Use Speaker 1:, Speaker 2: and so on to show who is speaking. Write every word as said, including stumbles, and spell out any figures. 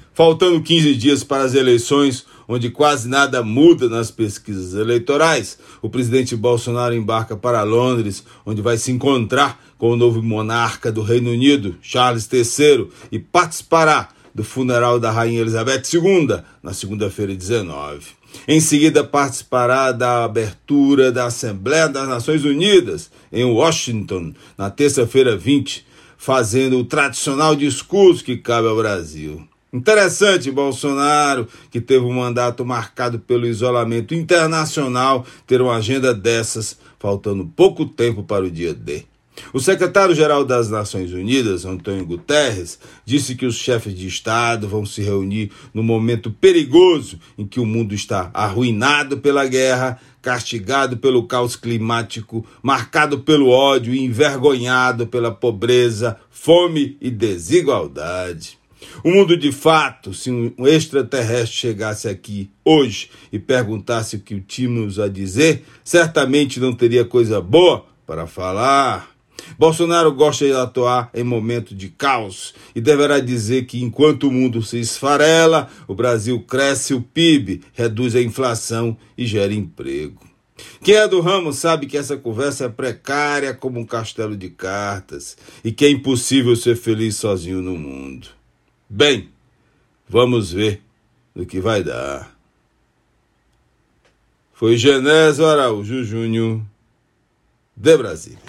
Speaker 1: Faltando quinze dias para as eleições, onde quase nada muda nas pesquisas eleitorais, o presidente Bolsonaro embarca para Londres, onde vai se encontrar com o novo monarca do Reino Unido, Charles terceiro, e participará do funeral da Rainha Elizabeth segunda, na segunda-feira dezenove. Em seguida, participará da abertura da Assembleia das Nações Unidas, em Washington, na terça-feira vinte, fazendo o tradicional discurso que cabe ao Brasil. Interessante, Bolsonaro, que teve um mandato marcado pelo isolamento internacional, ter uma agenda dessas, faltando pouco tempo para o dia D. O secretário-geral das Nações Unidas, Antônio Guterres, disse que os chefes de Estado vão se reunir no momento perigoso em que o mundo está arruinado pela guerra, castigado pelo caos climático, marcado pelo ódio e envergonhado pela pobreza, fome e desigualdade. O mundo de fato, se um extraterrestre chegasse aqui hoje e perguntasse o que tínhamos a dizer, certamente não teria coisa boa para falar. Bolsonaro gosta de atuar em momento de caos e deverá dizer que enquanto o mundo se esfarela, o Brasil cresce o P I B, reduz a inflação e gera emprego. Quem é do ramo sabe que essa conversa é precária como um castelo de cartas e que é impossível ser feliz sozinho no mundo. Bem, vamos ver no que vai dar. Foi Genésio Araújo Júnior, de Brasília.